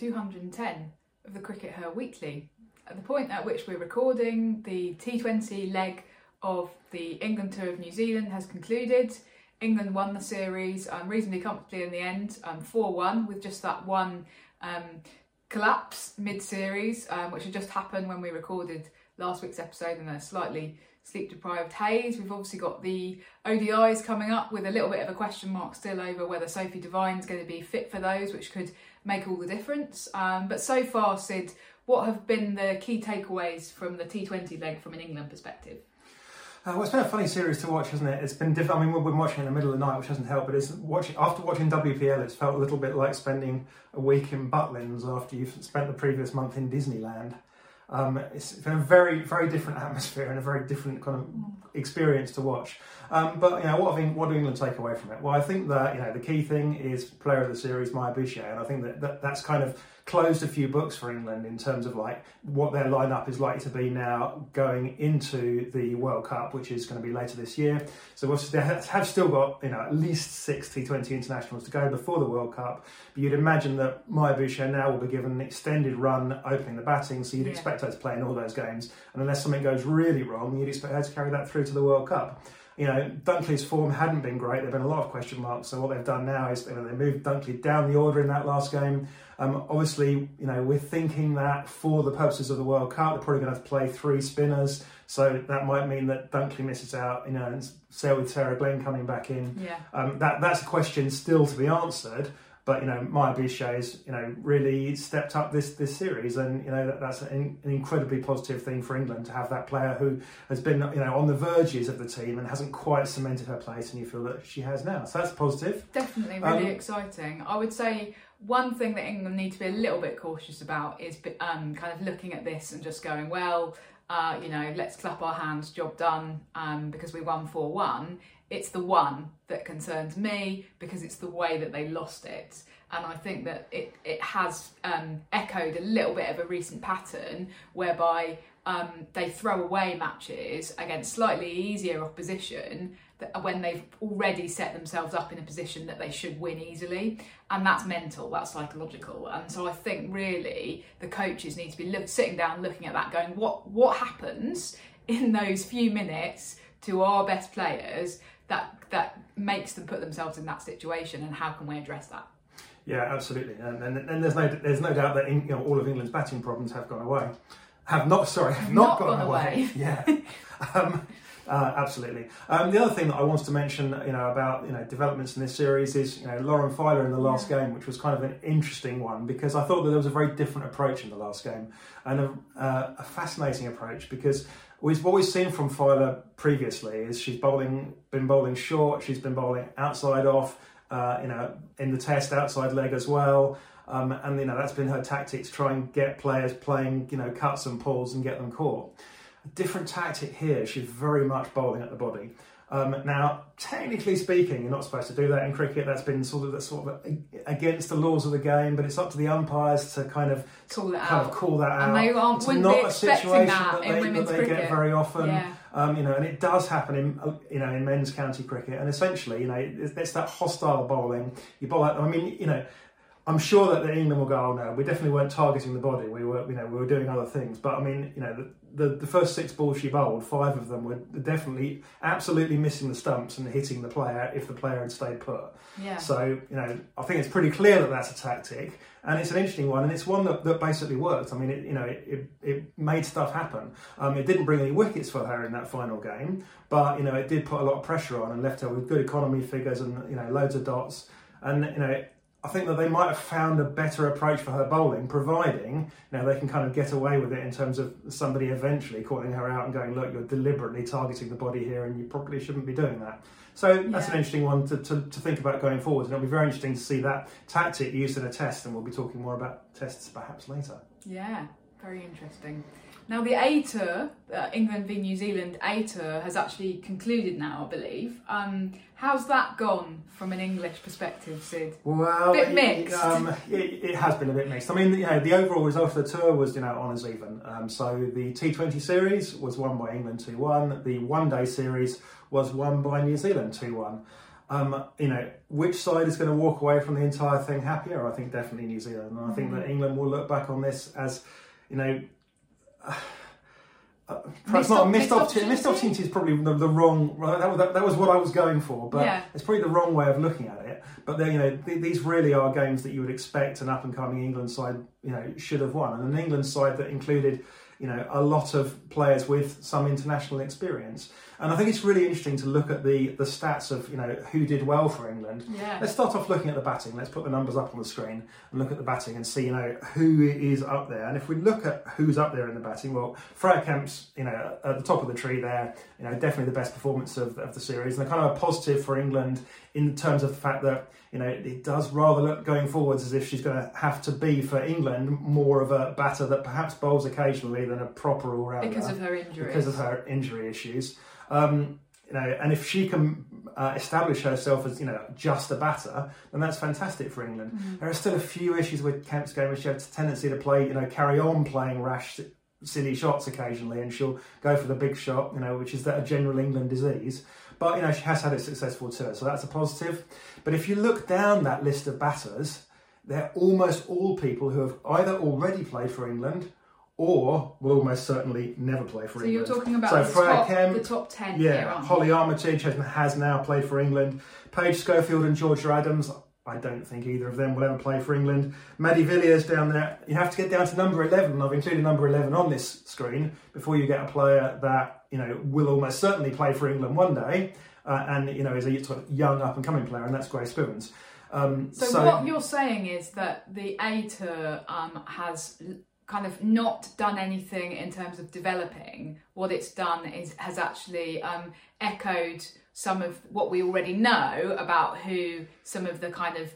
210 of the Cricket Her Weekly. At the point at which we're recording, the T20 leg of the England tour of New Zealand has concluded. England won the series reasonably comfortably in the end, 4-1, with just that one collapse mid-series, which had just happened when we recorded last week's episode in a slightly sleep-deprived haze. We've obviously got the ODIs coming up with a little bit of a question mark still over whether Sophie Devine's going to be fit for those, which could make all the difference. But so far, Sid, what have been the key takeaways from the T20 leg from an England perspective? Well, it's been a funny series to watch, hasn't it? It's been different. I mean, we've been watching in the middle of the night, which hasn't helped, but after watching WPL, it's felt a little bit like spending a week in Butlins after you've spent the previous month in Disneyland. It's been a very, very different atmosphere and a very different kind of experience to watch. But what do England take away from it? Well, I think that the key thing is player of the series, Maya Boucher, and I think that's kind of closed a few books for England in terms of like what their lineup is likely to be now going into the World Cup, which is going to be later this year. So they have still got at least 6 T20 internationals to go before the World Cup. But you'd imagine that Maya Boucher now will be given an extended run opening the batting, so you'd expect her to play in all those games. And unless something goes really wrong, you'd expect her to carry that through to the World Cup. Dunkley's form hadn't been great. There've been a lot of question marks. So what they've done now is they moved Dunkley down the order in that last game. Obviously, we're thinking that for the purposes of the World Cup, they're probably going to have to play 3 spinners. So that might mean that Dunkley misses out, and with Sarah Glenn coming back in. Yeah. That's a question still to be answered. But Maya Boucher's really stepped up this series, and that's an incredibly positive thing for England to have that player who has been on the verges of the team and hasn't quite cemented her place, and you feel that she has now. So that's positive. Definitely really exciting. I would say one thing that England need to be a little bit cautious about is kind of looking at this and just going, well, let's clap our hands, job done, because we won 4-1. It's the one that concerns me because it's the way that they lost it. And I think that it has echoed a little bit of a recent pattern whereby they throw away matches against slightly easier opposition when they've already set themselves up in a position that they should win easily. And that's mental, that's psychological. And so I think really the coaches need to be sitting down looking at that going, what happens in those few minutes to our best players that makes them put themselves in that situation, and how can we address that? Yeah, absolutely. And there's no doubt that all of England's batting problems have gone away. Have not gone away. Yeah. Absolutely. The other thing that I wanted to mention, about developments in this series is Lauren Filer in the last game, which was kind of an interesting one because I thought that there was a very different approach in the last game, and a fascinating approach because what we've seen from Filer previously is she's been bowling short, she's been bowling outside off, in the test outside leg as well. And that's been her tactic to try and get players playing, cuts and pulls and get them caught. A different tactic here, she's very much bowling at the body. Now, technically speaking, you're not supposed to do that in cricket. That's been sort of against the laws of the game, but it's up to the umpires to kind of call that out. And they it's not a situation that they get very often. Yeah. And it does happen in men's county cricket. And essentially, it's that hostile bowling. You bowl out. I'm sure that England will go, oh no, we definitely weren't targeting the body. We were doing other things. But the first 6 balls she bowled, 5 of them were definitely absolutely missing the stumps and hitting the player if the player had stayed put. Yeah. So, I think it's pretty clear that that's a tactic, and it's an interesting one, and it's one that basically worked. I mean, it made stuff happen. It didn't bring any wickets for her in that final game, but it did put a lot of pressure on and left her with good economy figures and loads of dots. And I think that they might have found a better approach for her bowling, providing they can kind of get away with it in terms of somebody eventually calling her out and going, look, you're deliberately targeting the body here and you probably shouldn't be doing that. So that's an interesting one to think about going forward. And it'll be very interesting to see that tactic used in a test, and we'll be talking more about tests perhaps later. Yeah, very interesting. Now, the A Tour, England v New Zealand A Tour, has actually concluded now, I believe. How's that gone from an English perspective, Sid? Well, bit mixed. It has been a bit mixed. I mean, the overall result of the tour was, honours even. So the T20 series was won by England 2-1. The one-day series was won by New Zealand 2-1. Which side is going to walk away from the entire thing happier? I think definitely New Zealand. And I think that England will look back on this as, perhaps not a missed opportunity. Missed opportunity is probably the wrong. That was what I was going for, but it's probably the wrong way of looking at it. But these really are games that you would expect an up and coming England side, should have won, and an England side that included, a lot of players with some international experience. And I think it's really interesting to look at the stats of, who did well for England. Yeah. Let's start off looking at the batting. Let's put the numbers up on the screen and look at the batting and see, who is up there. And if we look at who's up there in the batting, well, Freya Kemp's, at the top of the tree there, definitely the best performance of the series. And kind of a positive for England in terms of the fact that, it does rather look going forwards as if she's going to have to be, for England, more of a batter that perhaps bowls occasionally than a proper all-rounder. Because of her injuries. Because of her injury issues. And if she can establish herself as, just a batter, then that's fantastic for England. Mm-hmm. There are still a few issues with Kemp's game, where she has a tendency to play, carry on playing rash, silly shots occasionally, and she'll go for the big shot, which is a general England disease. But, she has had it successful too, so that's a positive. But if you look down that list of batters, they're almost all people who have either already played for England or will almost certainly never play for England. So you're talking about the top 10 here, aren't Holly you? Armitage has now played for England. Paige Schofield and Georgia Adams, I don't think either of them will ever play for England. Maddie Villiers down there. You have to get down to number 11. I've included number 11 on this screen before you get a player that, will almost certainly play for England one day and, is a sort of young up-and-coming player, and that's Grace Spivens. So what you're saying is that the A Tour has kind of not done anything in terms of developing. What it's done has actually echoed some of what we already know about who some of the kind of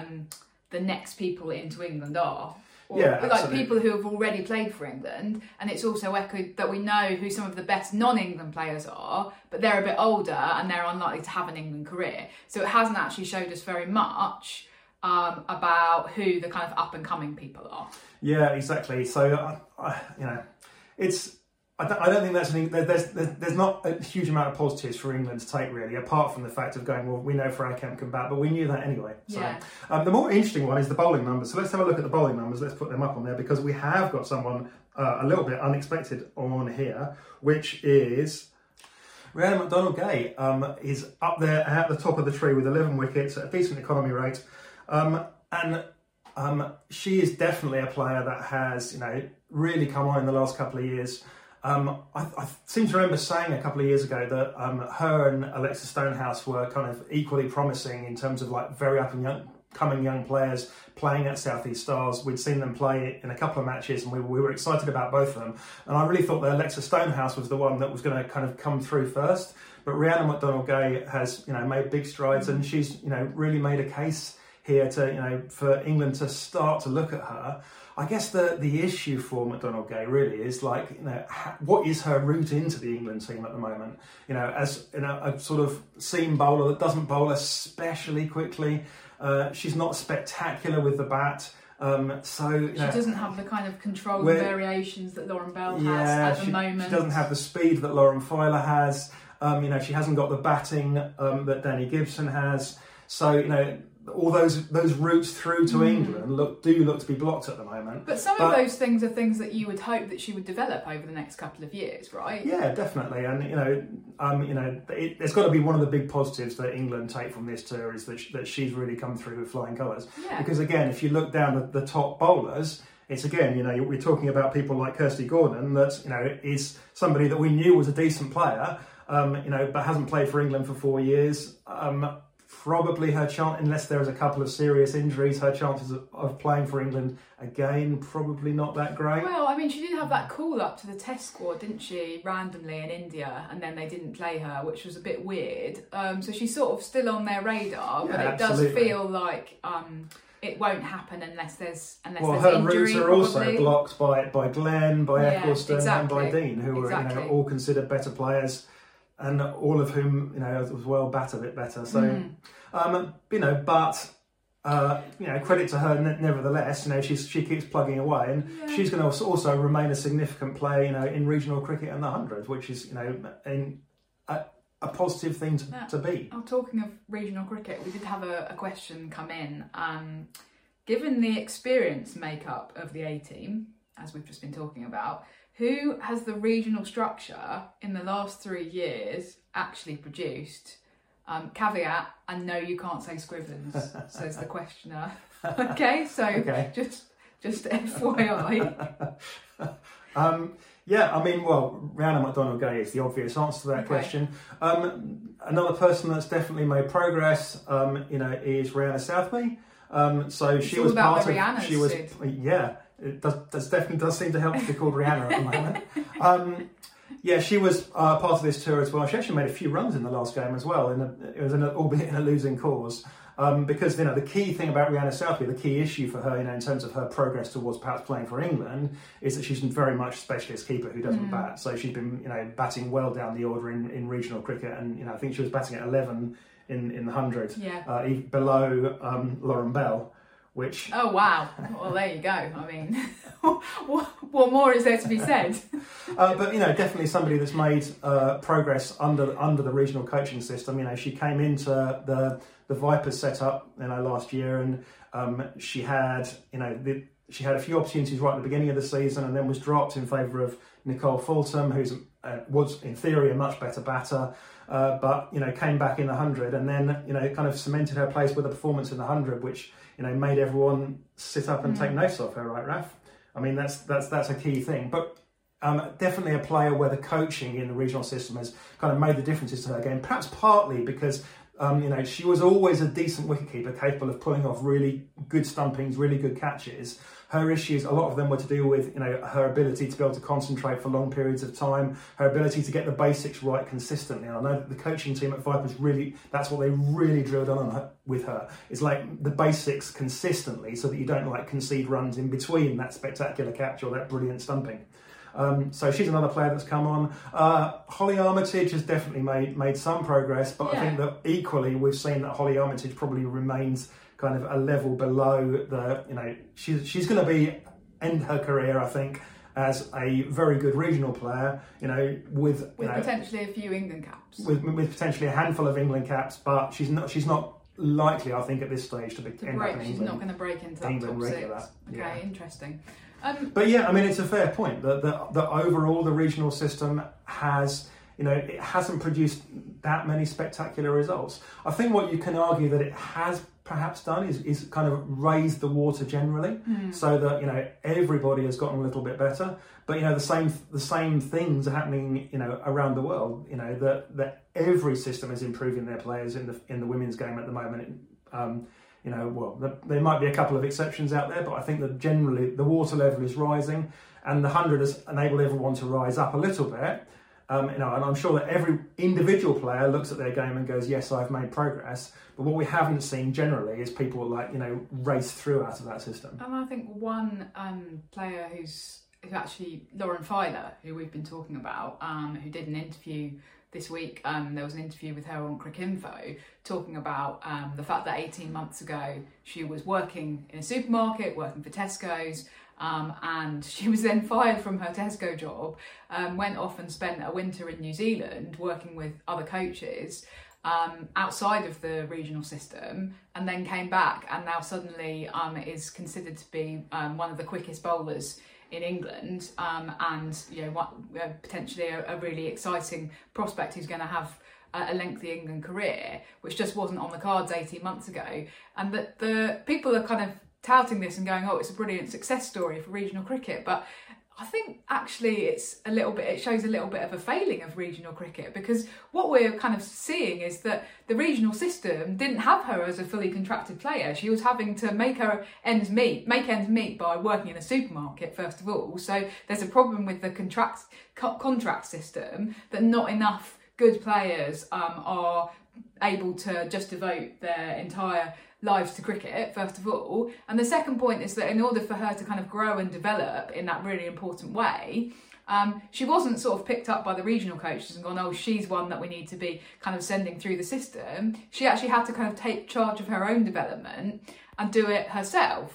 the next people into England are. Like people who have already played for England, and it's also echoed that we know who some of the best non-England players are, but they're a bit older and they're unlikely to have an England career. So it hasn't actually showed us very much about who the kind of up-and-coming people are. Yeah, exactly. So, I don't think that's anything. There's not a huge amount of positives for England to take, really, apart from the fact of going, well, we know Freya Kemp can bat, but we knew that anyway. So, the more interesting one is the bowling numbers. So let's have a look at the bowling numbers. Let's put them up on there, because we have got someone a little bit unexpected on here, which is Rhiannon McDonald-Gay. Is up there at the top of the tree with 11 wickets at a decent economy rate. She is definitely a player that has, really come on in the last couple of years. I seem to remember saying a couple of years ago that her and Alexa Stonehouse were kind of equally promising in terms of very up-and-coming young players playing at South East Stars. We'd seen them play in a couple of matches, and we were excited about both of them. And I really thought that Alexa Stonehouse was the one that was going to kind of come through first. But Rhiannon McDonald-Gay has, made big strides, and she's, really made a case here to, for England to start to look at her. I guess the issue for McDonald-Gay really is what is her route into the England team at the moment? As a sort of seam bowler that doesn't bowl especially quickly. She's not spectacular with the bat. She doesn't have the kind of control and variations that Lauren Bell has at the moment. She doesn't have the speed that Lauren Feiler has. She hasn't got the batting that Danny Gibson has. So, all those routes through to England look to be blocked at the moment. But some of those things are things that you would hope that she would develop over the next couple of years, right? Yeah, definitely. And there's got to be one of the big positives that England take from this tour is that she's really come through with flying colours. Yeah. Because again, if you look down the top bowlers, it's again, we're talking about people like Kirsty Gordon that is somebody that we knew was a decent player, but hasn't played for England for 4 years. Probably her chance, unless there is a couple of serious injuries, her chances of playing for England again, probably not that great. Well, I mean, she did have that call up to the test squad, didn't she, randomly in India, and then they didn't play her, which was a bit weird. So she's sort of still on their radar, but it does feel like it won't happen unless there's her injury, routes are also blocked by Glenn, by Eccleston, and by Dean, who are all considered better players. And all of whom, as well, bat a bit better. So, credit to her nevertheless. She keeps plugging away, and she's going to also remain a significant player, in regional cricket and the 100, which is, a positive thing to be. Oh, talking of regional cricket, we did have a question come in. Given the experience makeup of the A team, as we've just been talking about, who has the regional structure in the last 3 years actually produced? Caveat, I know you can't say Scrivens, says the questioner. Okay, so just FYI. Yeah, I mean, well, Rhiannon McDonald-Gay is the obvious answer to that question. Another person that's definitely made progress, is Rihanna Southby. So she was part of. She was, yeah. It definitely does seem to help to be called Rihanna at the moment. Yeah, she was part of this tour as well. She actually made a few runs in the last game as well, albeit in a losing cause. Because the key thing about Rihanna Southby, the key issue for her, in terms of her progress towards perhaps playing for England, is that she's very much a specialist keeper who doesn't bat. So she's been batting well down the order in regional cricket, and I think she was batting at 11 in the 100, below Lauren Bell. Which... Oh wow! Well, there you go. I mean, what more is there to be said? But definitely somebody that's made progress under the regional coaching system. She came into the Vipers setup last year, and she had she had a few opportunities right at the beginning of the season, and then was dropped in favour of Nicole Fulton, who's was in theory a much better batter. But came back in the 100, and then kind of cemented her place with a performance in the 100, which made everyone sit up and take notice of her, right, Raf? I mean, that's a key thing. But definitely a player where the coaching in the regional system has kind of made the differences to her game. Perhaps partly because she was always a decent wicketkeeper, capable of pulling off really good stumpings, really good catches. Her issues, a lot of them were to do with her ability to be able to concentrate for long periods of time, her ability to get the basics right consistently. And I know that the coaching team at Vipers that's what they really drilled on with her. It's like the basics consistently, so that you don't concede runs in between that spectacular catch or that brilliant stumping. So she's another player that's come on. Holly Armitage has definitely made some progress, but I think that equally we've seen that Holly Armitage probably remains kind of a level below the, she's going to end her career, I think, as a very good regional player, with potentially a few England caps. With potentially a handful of England caps, but she's not likely, I think, at this stage to end up in England. She's not going to break into that top six. Okay, interesting. But yeah, I mean, it's a fair point that overall the regional system has, it hasn't produced that many spectacular results. I think what you can argue that it has perhaps done is kind of raised the water generally, so that everybody has gotten a little bit better. But the same things are happening around the world. That every system is improving their players in the women's game at the moment. There might be a couple of exceptions out there, but I think that generally the water level is rising, and the 100 has enabled everyone to rise up a little bit. And I'm sure that every individual player looks at their game and goes, yes, I've made progress. But what we haven't seen generally is people race through out of that system. And I think one player who's actually Lauren Filer, who we've been talking about, who did an interview this week. There was an interview with her on Cricinfo talking about the fact that 18 months ago she was working in a supermarket, working for Tesco's, and she was then fired from her Tesco job, went off and spent a winter in New Zealand working with other coaches outside of the regional system, and then came back and now suddenly is considered to be one of the quickest bowlers in England, and potentially a really exciting prospect who's going to have a lengthy England career, which just wasn't on the cards 18 months ago. And that the people are kind of touting this and going, oh, it's a brilliant success story for regional cricket, but I think actually it shows a little bit of a failing of regional cricket, because what we're kind of seeing is that the regional system didn't have her as a fully contracted player. She was having to make ends meet by working in a supermarket, first of all. So there's a problem with the contract system, that not enough good players are able to just devote their entire lives to cricket, first of all. And the second point is that in order for her to kind of grow and develop in that really important way, she wasn't sort of picked up by the regional coaches and gone, oh, she's one that we need to be kind of sending through the system. She actually had to kind of take charge of her own development and do it herself.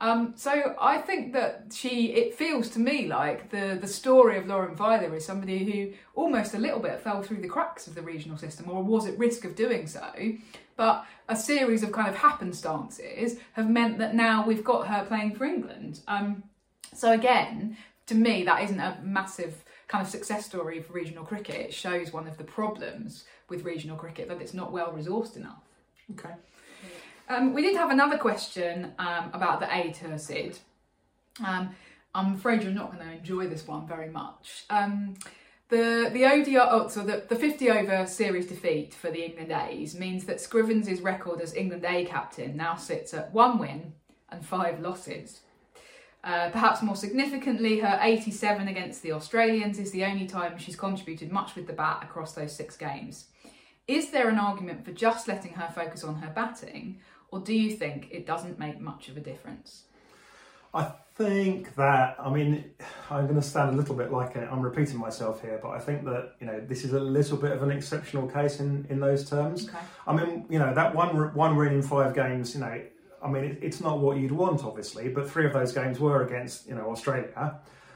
So I think that it feels to me like the story of Lauren Veiler is somebody who almost a little bit fell through the cracks of the regional system, or was at risk of doing so. But a series of kind of happenstances have meant that now we've got her playing for England. So again, to me, that isn't a massive kind of success story for regional cricket. It shows one of the problems with regional cricket, that it's not well resourced enough. Okay. We did have another question about the A Tour, Sid. I'm afraid you're not going to enjoy this one very much. The ODI, so the 50 over series defeat for the England A's means that Scrivens' record as England A captain now sits at 1 win and 5 losses. Perhaps more significantly, her 87 against the Australians is the only time she's contributed much with the bat across those 6 games. Is there an argument for just letting her focus on her batting, or do you think it doesn't make much of a difference? I think that, I mean, I'm going to sound a little bit like I'm repeating myself here, but I think that, this is a little bit of an exceptional case in those terms. Okay. I mean, that one win in 5 games, I mean, it's not what you'd want, obviously, but 3 of those games were against, Australia.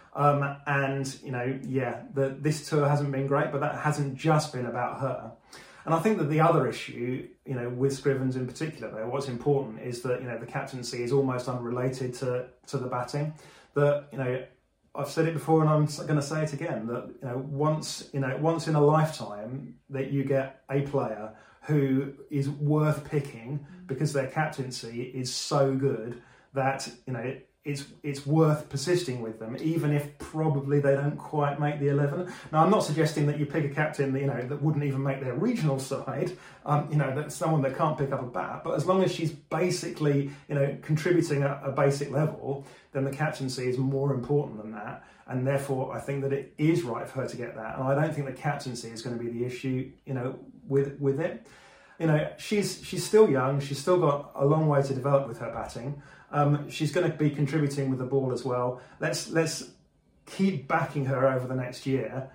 This tour hasn't been great, but that hasn't just been about her. And I think that the other issue, with Scrivens in particular, though, what's important is that, the captaincy is almost unrelated to the batting. That, I've said it before and I'm going to say it again, that, once in a lifetime that you get a player who is worth picking because their captaincy is so good that, it's worth persisting with them, even if probably they don't quite make the 11. Now, I'm not suggesting that you pick a captain that, that wouldn't even make their regional side, that's someone that can't pick up a bat, but as long as she's basically, contributing at a basic level, then the captaincy is more important than that. And therefore, I think that it is right for her to get that. And I don't think the captaincy is going to be the issue, with it. She's still young. She's still got a long way to develop with her batting. She's going to be contributing with the ball as well. Let's keep backing her over the next year.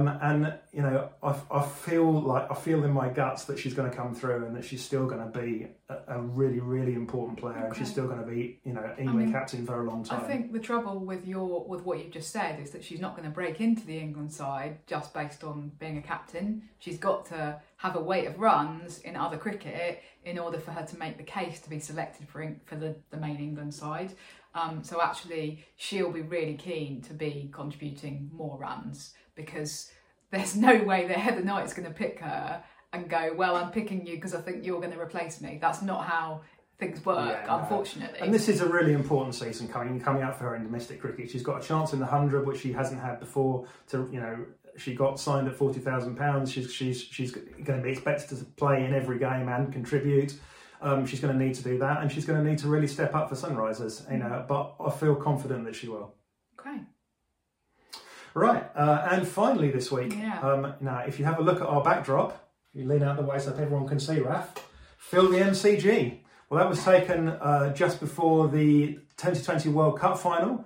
I feel in my guts that she's going to come through and that she's still going to be a really, really important player. Okay. And she's still going to be, England captain for a long time. I think the trouble with what you've just said is that she's not going to break into the England side just based on being a captain. She's got to have a weight of runs in other cricket in order for her to make the case to be selected for the main England side. So actually, she'll be really keen to be contributing more runs, because there's no way that Heather Knight's going to pick her and go, well, I'm picking you because I think you're going to replace me. That's not how things work, unfortunately. And this is a really important season coming up for her in domestic cricket. She's got a chance in the 100, which she hasn't had before. She got signed at £40,000. She's going to be expected to play in every game and contribute. She's going to need to do that, and she's going to need to really step up for Sunrisers. But I feel confident that she will. Okay. Right, and finally this week, now if you have a look at our backdrop, you lean out the way so that everyone can see, Raf, Fill the MCG. Well, that was taken just before the 2020 World Cup final,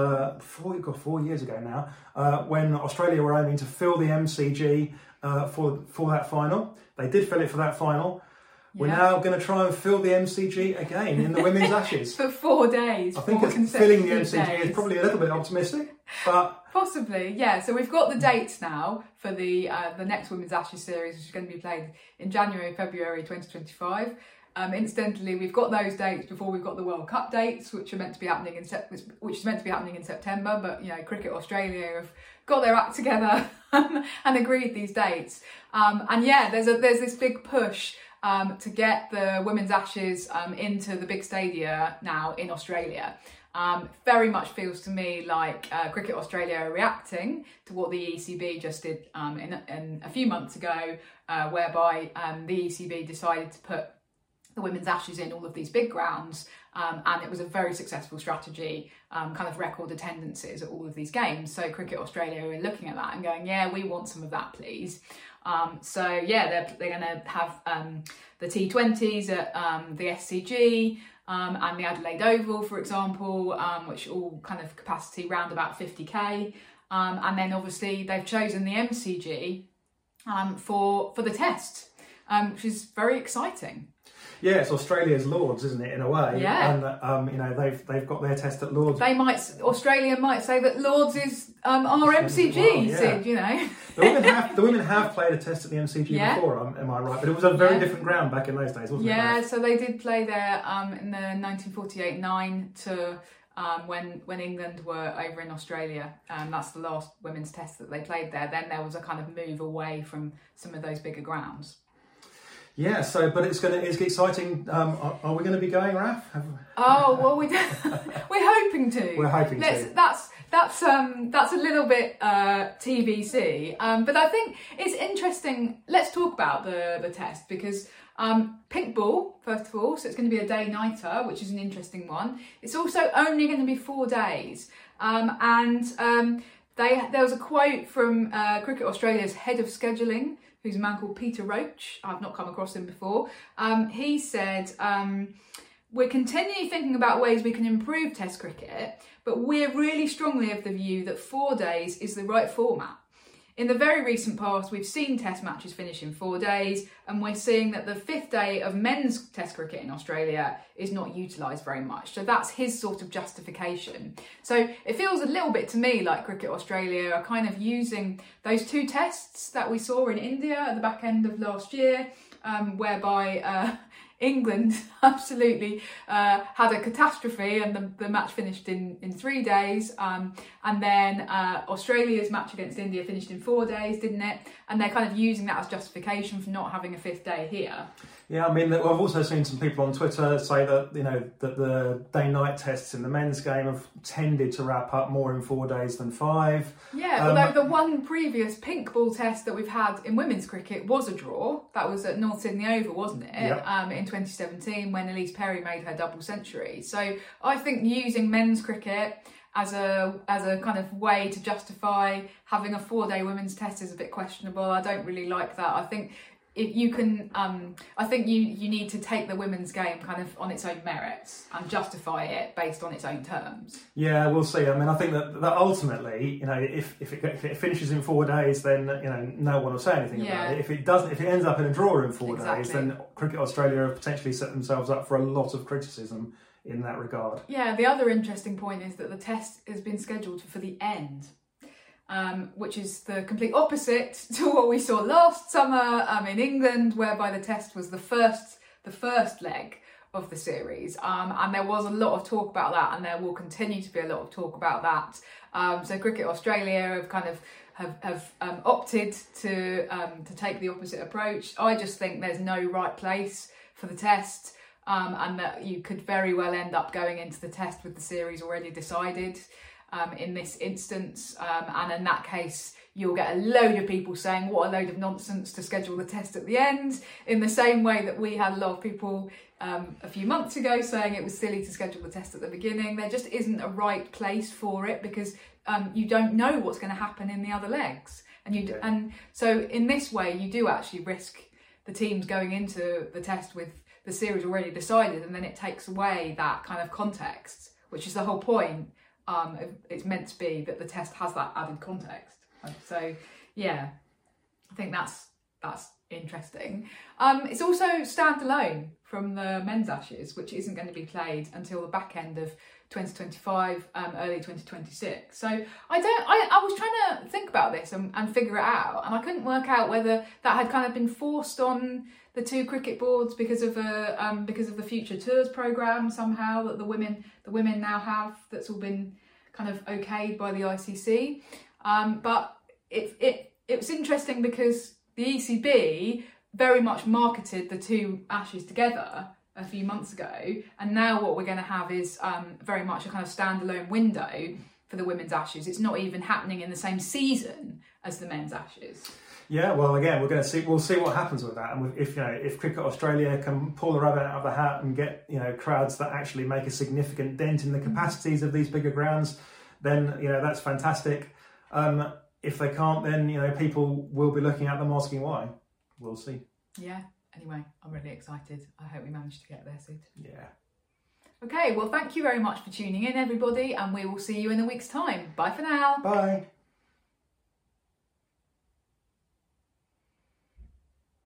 4 years ago now, when Australia were aiming to fill the MCG for that final. They did fill it for that final. We're now going to try and fill the MCG again in the Women's Ashes. For 4 days. I think filling the MCG is probably a little bit optimistic, but... Possibly, yeah. So we've got the dates now for the next Women's Ashes series, which is going to be played in January, February 2025. Incidentally, we've got those dates before we've got the World Cup dates, which are meant to be happening in September. But Cricket Australia have got their act together and agreed these dates. There's this big push to get the Women's Ashes into the big stadia now in Australia. Very much feels to me like Cricket Australia are reacting to what the ECB just did in a few months ago, whereby the ECB decided to put the Women's Ashes in all of these big grounds, and it was a very successful strategy, kind of record attendances at all of these games. So Cricket Australia are looking at that and going, yeah, we want some of that, please. They're going to have the T20s at the SCG, and the Adelaide Oval, for example, which all kind of capacity round about 50k. And then obviously they've chosen the MCG for the test, which is very exciting. Yeah, it's Australia's Lords, isn't it, in a way? Yeah. And you know, they've got their test at Lords. Australia might say that Lords is our MCG. Well, yeah. So, you know. The women have played a test at the MCG before, am I right? But it was a very different ground back in those days, wasn't it? Yeah, so they did play there in the 1948-9 to when England were over in Australia. That's the last women's test that they played there. Then there was a kind of move away from some of those bigger grounds. Yeah, so but it's exciting. Are we going to be going, Raf? Oh well, we're hoping to. We're hoping to. That's a little bit TBC. But I think it's interesting. Let's talk about the test because pink ball first of all. So it's going to be a day-nighter, which is an interesting one. It's also only going to be 4 days, there was a quote from Cricket Australia's head of scheduling, who's a man called Peter Roach. I've not come across him before. He said, we're continually thinking about ways we can improve Test cricket, but we're really strongly of the view that 4 days is the right format. In the very recent past, we've seen Test matches finish in 4 days, and we're seeing that the 5th day of men's Test cricket in Australia is not utilised very much. So that's his sort of justification. So it feels a little bit to me like Cricket Australia are kind of using those 2 tests that we saw in India at the back end of last year, whereby England absolutely had a catastrophe and the match finished in 3 days, and then Australia's match against India finished in 4 days, didn't it? And they're kind of using that as justification for not having a 5th day here. Yeah, I mean, I've also seen some people on Twitter say that, you know, that the day-night tests in the men's game have tended to wrap up more in 4 days than 5. Yeah, although the one previous pink ball test that we've had in women's cricket was a draw. That was at North Sydney Oval, wasn't it? Yep. In 2017 when Elise Perry made her double century. So I think using men's cricket as a kind of way to justify having a 4-day women's test is a bit questionable. I don't really like that. I think if you can, I think you need to take the women's game kind of on its own merits and justify it based on its own terms. Yeah, we'll see. I mean, I think that ultimately, you know, if it finishes in 4 days, then, you know, no one will say anything about it. If it doesn't, if it ends up in a draw in 4 days, then Cricket Australia have potentially set themselves up for a lot of criticism in that regard. Yeah, the other interesting point is that the test has been scheduled for the end. Which is the complete opposite to what we saw last summer in England, whereby the test was the first leg of the series, and there was a lot of talk about that, and there will continue to be a lot of talk about that. So Cricket Australia have kind of have opted to take the opposite approach. I just think there's no right place for the test, and that you could very well end up going into the test with the series already decided. In this instance, and in that case you'll get a load of people saying what a load of nonsense to schedule the test at the end, in the same way that we had a lot of people a few months ago saying it was silly to schedule the test at the beginning. There just isn't a right place for it because you don't know what's going to happen in the other legs, and so in this way you do actually risk the teams going into the test with the series already decided, and then it takes away that kind of context, which is the whole point. It's meant to be that the test has that added context. So yeah, I think that's interesting. It's also standalone from the men's Ashes, which isn't going to be played until the back end of 2025, early 2026. So I was trying to think about this and figure it out, and I couldn't work out whether that had kind of been forced on the 2 cricket boards because of the Future Tours programme somehow that the women now have, that's all been kind of okayed by the ICC. But it was interesting because the ECB very much marketed the 2 Ashes together a few months ago, and now what we're going to have is very much a kind of standalone window for the women's Ashes. It's not even happening in the same season as the men's Ashes. Yeah, well, again, we'll see what happens with that, and if Cricket Australia can pull the rabbit out of the hat and get, you know, crowds that actually make a significant dent in the capacities of these bigger grounds, then, you know, that's fantastic. If they can't, then, you know, people will be looking at them asking why. We'll see. Yeah. Anyway, I'm really excited. I hope we manage to get there, Sid. Yeah. Okay, well, thank you very much for tuning in, everybody, and we will see you in a week's time. Bye for now. Bye.